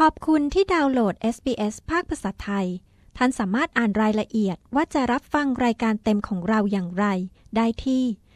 ขอบคุณที่ดาวน์โหลด SBS ภาคภาษาไทยท่านสามารถอ่านรายละเอียดว่าจะรับฟังรายการเต็มของเราอย่างไรได้ที่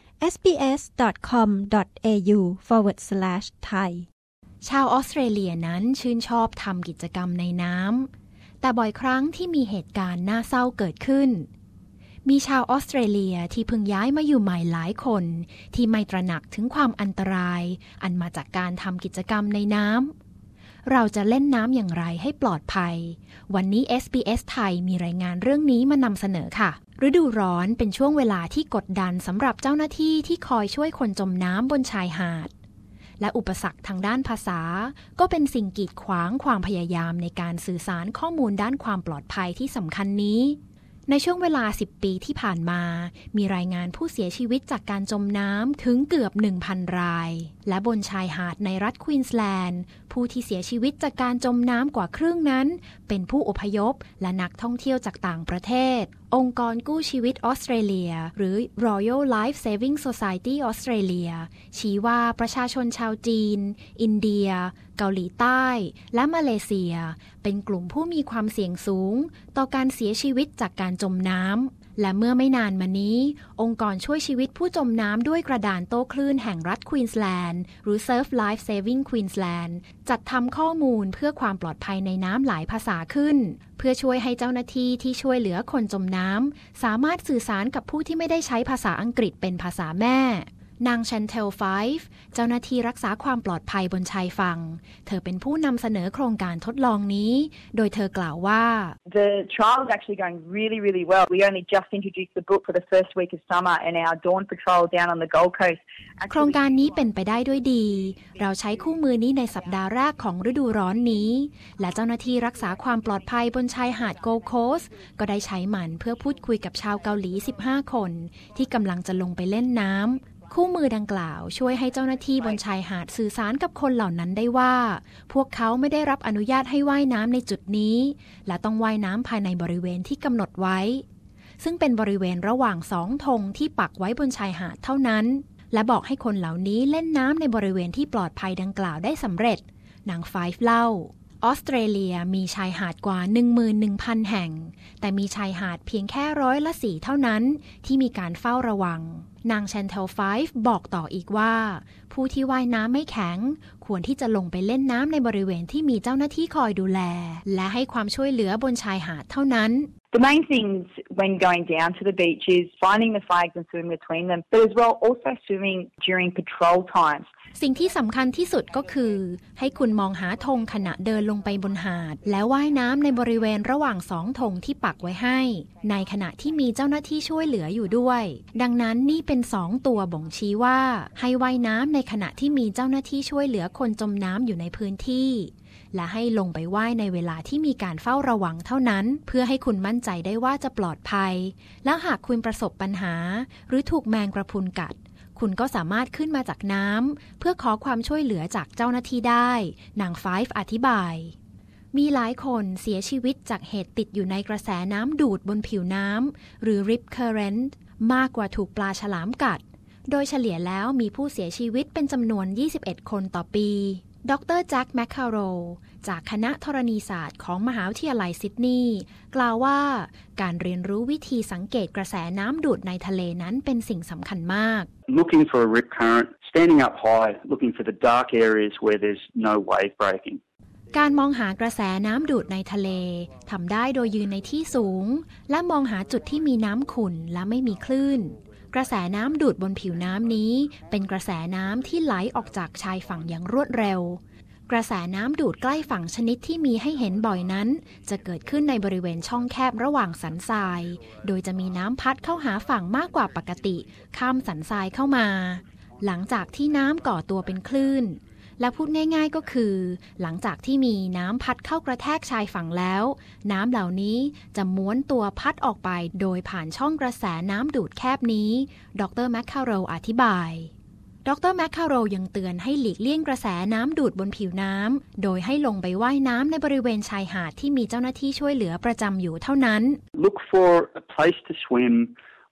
sbs.com.au/thai ชาวออสเตรเลียนั้นชื่นชอบทำกิจกรรมในน้ำแต่บ่อยครั้งที่มีเหตุการณ์น่าเศร้าเกิดขึ้นมีชาวออสเตรเลียที่เพิ่งย้ายมาอยู่ใหม่หลายคนที่ไม่ตระหนักถึงความอันตรายอันมาจากการทำกิจกรรมในน้ำเราจะเล่นน้ำอย่างไรให้ปลอดภัยวันนี้ SBS ไทยมีรายงานเรื่องนี้มานำเสนอค่ะฤดูร้อนเป็นช่วงเวลาที่กดดันสำหรับเจ้าหน้าที่ที่คอยช่วยคนจมน้ำบนชายหาดและอุปสรรคทางด้านภาษาก็เป็นสิ่งกีดขวางความพยายามในการสื่อสารข้อมูลด้านความปลอดภัยที่สำคัญนี้ในช่วงเวลา10 ปีที่ผ่านมามีรายงานผู้เสียชีวิตจากการจมน้ำถึงเกือบ 1,000 รายและบนชายหาดในรัฐควีนสแลนด์ผู้ที่เสียชีวิตจากการจมน้ำกว่าครึ่งนั้นเป็นผู้อพยพและนักท่องเที่ยวจากต่างประเทศองค์กรกู้ชีวิตออสเตรเลียหรือ Royal Life Saving Society Australia ชี้ว่าประชาชนชาวจีนอินเดียเกาหลีใต้และมาเลเซียเป็นกลุ่มผู้มีความเสี่ยงสูงต่อการเสียชีวิตจากการจมน้ำและเมื่อไม่นานมานี้องค์กรช่วยชีวิตผู้จมน้ำด้วยกระดานโต้คลื่นแห่งรัฐควีนสแลนด์หรือ Surf Life Saving Queensland จัดทำข้อมูลเพื่อความปลอดภัยในน้ำหลายภาษาขึ้นเพื่อช่วยให้เจ้าหน้าที่ที่ช่วยเหลือคนจมน้ำสามารถสื่อสารกับผู้ที่ไม่ได้ใช้ภาษาอังกฤษเป็นภาษาแม่นางชันเทลไฟฟ์เจ้าหน้าที่รักษาความปลอดภัยบนชายฝั่งเธอเป็นผู้นำเสนอโครงการทดลองนี้โดยเธอกล่าวว่า The trial is actually going really, really well. We only just introduced the book for the first week of summer and our Dawn Patrol down on the Gold Coast. โครงการนี้เป็นไปได้ด้วยดีเราใช้คู่มือนี้ในสัปดาห์แรกของฤดูร้อนนี้และเจ้าหน้าที่รักษาความปลอดภัยบนชายหาด Gold Coast ก็ได้ใช้มันเพื่อพูดคุยกับชาวเกาหลี15 คนที่กำลังจะลงไปเล่นน้ำคู่มือดังกล่าวช่วยให้เจ้าหน้าที่บนชายหาดสื่อสารกับคนเหล่านั้นได้ว่าพวกเขาไม่ได้รับอนุญาตให้ว่ายน้ำในจุดนี้และต้องว่ายน้ำภายในบริเวณที่กำหนดไว้ซึ่งเป็นบริเวณระหว่าง2 ธงที่ปักไว้บนชายหาดเท่านั้นและบอกให้คนเหล่านี้เล่นน้ำในบริเวณที่ปลอดภัยดังกล่าวได้สำเร็จนางไฟฟ์เล่าออสเตรเลียมีชายหาดกว่า 11,000 แห่งแต่มีชายหาดเพียงแค่4%เท่านั้นที่มีการเฝ้าระวังนางแชนเทลไฟฟ์บอกต่ออีกว่าผู้ที่ว่ายน้ำไม่แข็งควรที่จะลงไปเล่นน้ำในบริเวณที่มีเจ้าหน้าที่คอยดูแลและให้ความช่วยเหลือบนชายหาดเท่านั้น The main things when going down to the beach is finding the flags and swimming between them, but as well also swimming during patrol times. สิ่งที่สำคัญที่สุดก็คือให้คุณมองหาธงขณะเดินลงไปบนหาดและว่ายน้ำในบริเวณระหว่าง2 ธงที่ปักไว้ให้ในขณะที่มีเจ้าหน้าที่ช่วยเหลืออยู่ด้วยดังนั้นนี่เป็น2 ตัวบ่งชี้ว่าให้ว่ายน้ำในขณะที่มีเจ้าหน้าที่ช่วยเหลือคนจมน้ำอยู่ในพื้นที่และให้ลงไปว่ายในเวลาที่มีการเฝ้าระวังเท่านั้นเพื่อให้คุณมั่นใจได้ว่าจะปลอดภัยและหากคุณประสบปัญหาหรือถูกแมงกระพรุนกัดคุณก็สามารถขึ้นมาจากน้ำเพื่อขอความช่วยเหลือจากเจ้าหน้าที่ได้นางไฟฟ์อธิบายมีหลายคนเสียชีวิตจากเหตุติดอยู่ในกระแสน้ำดูดบนผิวน้ำหรือ Rip Current มากกว่าถูกปลาฉลามกัดโดยเฉลี่ยแล้วมีผู้เสียชีวิตเป็นจำนวน21 คนต่อปีดร. แจ็ค แมคคาโรจากคณะธรณีศาสตร์ของมหาวิทยาลัยซิดนีย์กล่าวว่าการเรียนรู้วิธีสังเกตกระแสน้ำดูดในทะเลนั้นเป็นสิ่งสำคัญมาก Looking for a rip current, standing up high, looking for the dark areas where there's no wave breaking. การมองหากระแสน้ำดูดในทะเลทำได้โดยยืนในที่สูงและมองหาจุดที่มีน้ำขุ่นและไม่มีคลื่นกระแสน้ำดูดบนผิวน้ำนี้เป็นกระแสน้ำที่ไหลออกจากชายฝั่งอย่างรวดเร็วกระแสน้ำดูดใกล้ฝั่งชนิดที่มีให้เห็นบ่อยนั้นจะเกิดขึ้นในบริเวณช่องแคบระหว่างสันทรายโดยจะมีน้ำพัดเข้าหาฝั่งมากกว่าปกติข้ามสันทรายเข้ามาหลังจากที่น้ำก่อตัวเป็นคลื่นและพูดง่ายๆก็คือหลังจากที่มีน้ำพัดเข้ากระแทกชายฝั่งแล้วน้ำเหล่านี้จะม้วนตัวพัดออกไปโดยผ่านช่องกระแสน้ำดูดแคบนี้ดร. แมคคาโรอธิบายดร. แมคคาโรยังเตือนให้หลีกเลี่ยงกระแสน้ำดูดบนผิวน้ำโดยให้ลงไปว่ายน้ำในบริเวณชายหาดที่มีเจ้าหน้าที่ช่วยเหลือประจำอยู่เท่านั้น Look for a place to swim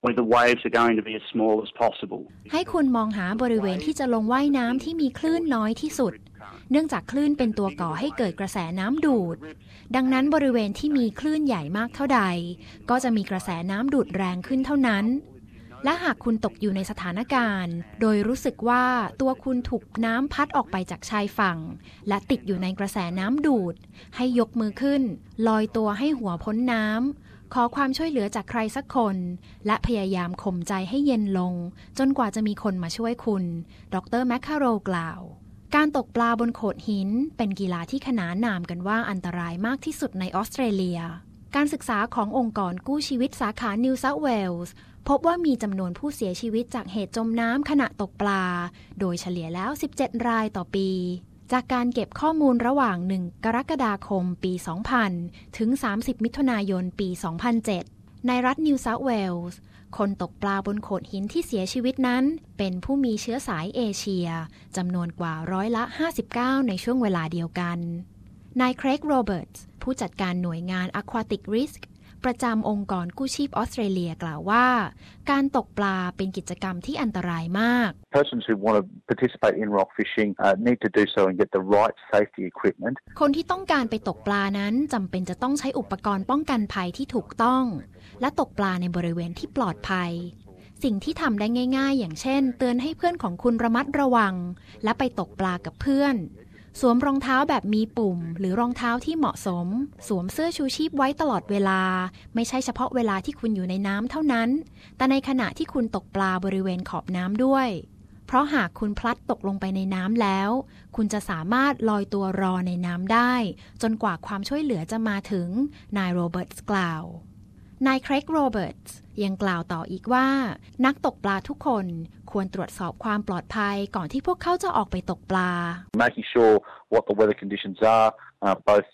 where the waves are going to be as small as possible. ให้คุณมองหาบริเวณที่จะลงว่ายน้ำที่มีคลื่นน้อยที่สุดเนื่องจากคลื่นเป็นตัวก่อให้เกิดกระแสน้ำดูดดังนั้นบริเวณที่มีคลื่นใหญ่มากเท่าใดก็จะมีกระแสน้ำดูดแรงขึ้นเท่านั้นและหากคุณตกอยู่ในสถานการณ์โดยรู้สึกว่าตัวคุณถูกน้ำพัดออกไปจากชายฝั่งและติดอยู่ในกระแสน้ำดูดให้ยกมือขึ้นลอยตัวให้หัวพ้นน้ำขอความช่วยเหลือจากใครสักคนและพยายามข่มใจให้เย็นลงจนกว่าจะมีคนมาช่วยคุณดร.แมคคาโรกล่าวการตกปลาบนโขดหินเป็นกีฬาที่ขนานนามกันว่าอันตรายมากที่สุดในออสเตรเลียการศึกษาขององค์กรกู้ชีวิตสาขานิวเซาท์เวลส์พบว่ามีจำนวนผู้เสียชีวิตจากเหตุจมน้ำขณะตกปลาโดยเฉลี่ยแล้ว17รายต่อปีจากการเก็บข้อมูลระหว่าง1กรกฎาคมปี2000ถึง30มิถุนายนปี2007ในรัฐนิวเซาท์เวลส์คนตกปลาบนโขดหินที่เสียชีวิตนั้นเป็นผู้มีเชื้อสายเอเชียจำนวนกว่า59%ในช่วงเวลาเดียวกันนายเครกโรเบิร์ตส์ผู้จัดการหน่วยงาน Aquatic Risk ประจำองค์กรกู้ชีพออสเตรเลียกล่าวว่าการตกปลาเป็นกิจกรรมที่อันตรายมาก Persons who want to participate in rock fishing need to do so and get the right safety equipment. คนที่ต้องการไปตกปลานั้นจำเป็นจะต้องใช้อุปกรณ์ป้องกันภัยที่ถูกต้องและตกปลาในบริเวณที่ปลอดภัยสิ่งที่ทำได้ง่ายๆอย่างเช่นเตือนให้เพื่อนของคุณระมัดระวังและไปตกปลากับเพื่อนสวมรองเท้าแบบมีปุ่มหรือรองเท้าที่เหมาะสมสวมเสื้อชูชีพไว้ตลอดเวลาไม่ใช่เฉพาะเวลาที่คุณอยู่ในน้ำเท่านั้นแต่ในขณะที่คุณตกปลาบริเวณขอบน้ำด้วยเพราะหากคุณพลัดตกลงไปในน้ำแล้วคุณจะสามารถลอยตัวรอในน้ำได้จนกว่าความช่วยเหลือจะมาถึงนายโรเบิร์ตส์กล่าวนายเครกโรเบิร์ตส์ยังกล่าวต่ออีกว่านักตกปลาทุกคนควรตรวจสอบความปลอดภัยก่อนที่พวกเขาจะออกไปตกปลา Making sure what the weather conditions are, both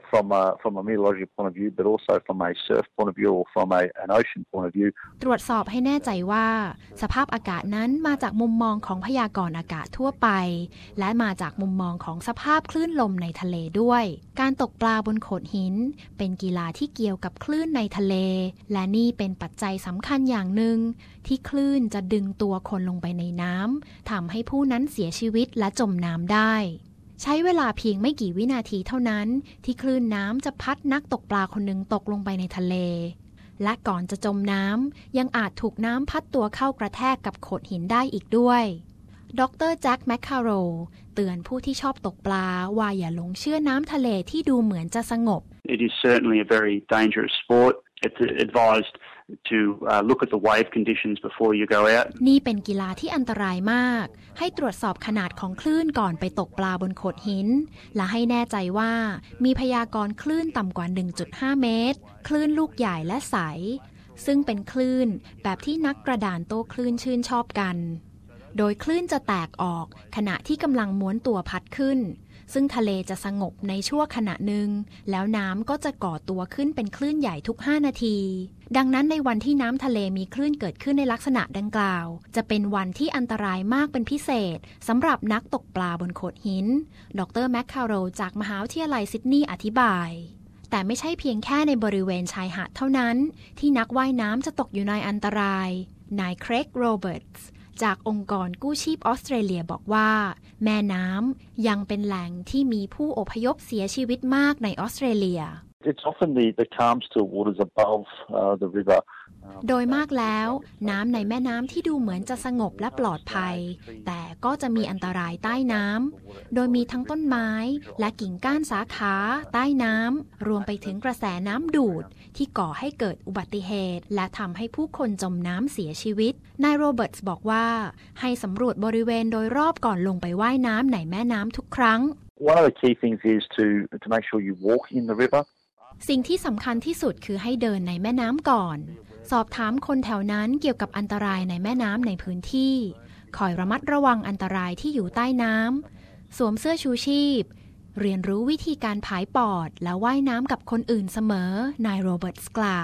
from a meteorological point of view, but also from a surf point of view or from an ocean point of view. ตรวจสอบให้แน่ใจว่าสภาพอากาศนั้นมาจากมุมมองของพยากรณ์อากาศทั่วไปและมาจากมุมมองของสภาพคลื่นลมในทะเลด้วยการตกปลาบนโขดหินเป็นกีฬาที่เกี่ยวกับคลื่นในทะเลและนี่เป็นปัจจัยสำคัญอย่างหนึ่งที่คลื่นจะดึงตัวคนลงไปในน้ำทำให้ผู้นั้นเสียชีวิตและจมน้ำได้ใช้เวลาเพียงไม่กี่วินาทีเท่านั้นที่คลื่นน้ำจะพัดนักตกปลาคนหนึ่งตกลงไปในทะเลและก่อนจะจมน้ำยังอาจถูกน้ำพัดตัวเข้ากระแทกกับโขดหินได้อีกด้วยดร.แจ็คแมคคาโรเตือนผู้ที่ชอบตกปลาว่าอย่าหลงเชื่อน้ำทะเลที่ดูเหมือนจะสงบ It is certainly a very dangerous sport. It's advised to look at the wave conditions before you go out. นี่เป็นกีฬาที่อันตรายมากให้ตรวจสอบขนาดของคลื่นก่อนไปตกปลาบนโขดหินและให้แน่ใจว่ามีพยากรณ์คลื่นต่ำกว่า 1.5 เมตรคลื่นลูกใหญ่และใสซึ่งเป็นคลื่นแบบที่นักกระดานโต้คลื่นชื่นชอบกันโดยคลื่นจะแตกออกขณะที่กำลังม้วนตัวพัดขึ้นซึ่งทะเลจะสงบในชั่วขณะหนึ่งแล้วน้ำก็จะก่อตัวขึ้นเป็นคลื่นใหญ่ทุก5นาทีดังนั้นในวันที่น้ำทะเลมีคลื่นเกิดขึ้นในลักษณะดังกล่าวจะเป็นวันที่อันตรายมากเป็นพิเศษสำหรับนักตกปลาบนโขดหินดร.แมคคาโรจากมหาวิทยาลัยซิดนีย์อธิบายแต่ไม่ใช่เพียงแค่ในบริเวณชายหาดเท่านั้นที่นักว่ายน้ำจะตกอยู่ในอันตรายนายเครกโรเบิร์ตส์จากองค์กรกู้ชีพออสเตรเลียบอกว่าแม่น้ำยังเป็นแหล่งที่มีผู้อพยพเสียชีวิตมากในออสเตรเลีย It's often the calm still waters above the river. โดยมากแล้วน้ำในแม่น้ำที่ดูเหมือนจะสงบและปลอดภัยแต่ก็จะมีอันตรายใต้น้ำโดยมีทั้งต้นไม้และกิ่งก้านสาขาใต้น้ำรวมไปถึงกระแสน้ำดูดที่ก่อให้เกิดอุบัติเหตุและทำให้ผู้คนจมน้ำเสียชีวิตนายโรเบิร์ตส์บอกว่าให้สำรวจบริเวณโดยรอบก่อนลงไปว่ายน้ำในแม่น้ำทุกครั้ง One of the key things is to make sure you walk in the river. สิ่งที่สำคัญที่สุดคือให้เดินในแม่น้ำก่อนสอบถามคนแถวนั้นเกี่ยวกับอันตรายในแม่น้ำในพื้นที่คอยระมัดระวังอันตรายที่อยู่ใต้น้ำสวมเสื้อชูชีพเรียนรู้วิธีการผายปอดและว่ายน้ำกับคนอื่นเสมอนายโรเบิร์ตส์กล่าว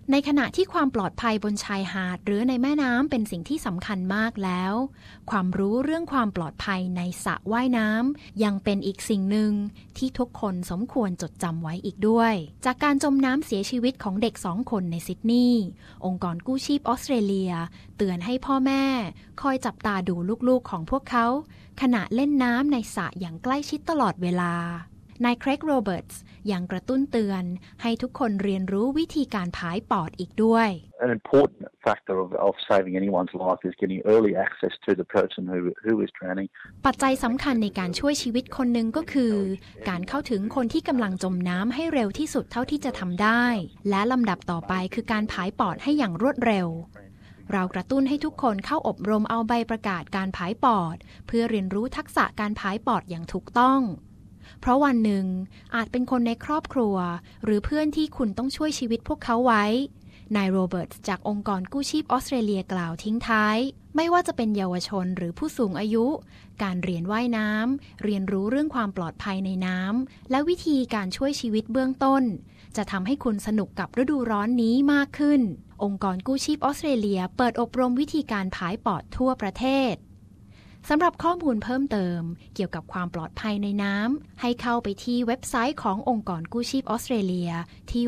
ในขณะที่ความปลอดภัยบนชายหาดหรือในแม่น้ำเป็นสิ่งที่สำคัญมากแล้วความรู้เรื่องความปลอดภัยในสระว่ายน้ำยังเป็นอีกสิ่งหนึ่งที่ทุกคนสมควรจดจำไว้อีกด้วยจากการจมน้ำเสียชีวิตของเด็ก2 คนในซิดนีย์องค์กรกู้ชีพออสเตรเลียเตือนให้พ่อแม่คอยจับตาดูลูกๆของพวกเขาขณะเล่นน้ำในสระอย่างใกล้ชิดตลอดเวลานายเครกโรเบิร์ตส์ยังกระตุ้นเตือนให้ทุกคนเรียนรู้วิธีการผายปอดอีกด้วย An important factor of saving anyone's life is getting early access to the person who is drowning. ปัจจัยสำคัญในการช่วยชีวิตคนหนึ่งก็คือการเข้าถึงคนที่กำลังจมน้ำให้เร็วที่สุดเท่าที่จะทำได้และลำดับต่อไปคือการผายปอดให้อย่างรวดเร็วเรากระตุ้นให้ทุกคนเข้าอบรมเอาใบประกาศการผายปอดเพื่อเรียนรู้ทักษะการผายปอดอย่างถูกต้องเพราะวันหนึ่งอาจเป็นคนในครอบครัวหรือเพื่อนที่คุณต้องช่วยชีวิตพวกเขาไว้นายโรเบิร์ตจากองค์กรกู้ชีพออสเตรเลียกล่าวทิ้งท้ายไม่ว่าจะเป็นเยาวชนหรือผู้สูงอายุการเรียนว่ายน้ำเรียนรู้เรื่องความปลอดภัยในน้ำและวิธีการช่วยชีวิตเบื้องต้นจะทำให้คุณสนุกกับฤดูร้อนนี้มากขึ้นองค์กรกู้ชีพออสเตรเลียเปิดอบรมวิธีการผายปอดทั่วประเทศสำหรับข้อมูลเพิ่มเติมเกี่ยวกับความปลอดภัยในน้ำให้เข้าไปที่เว็บไซต์ขององค์กรกู้ชีพออสเตรเลียที่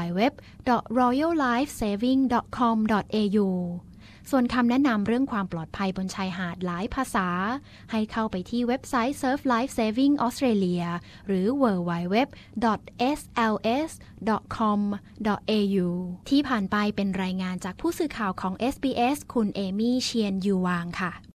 www.royallifesaving.com.au ส่วนคำแนะนำเรื่องความปลอดภัยบนชายหาดหลายภาษาให้เข้าไปที่เว็บไซต์ Surf Life Saving Australia หรือ www.sls.com.au ที่ผ่านไปเป็นรายงานจากผู้สื่อข่าวของ SBS คุณเอมี่เชียนยูวางค่ะ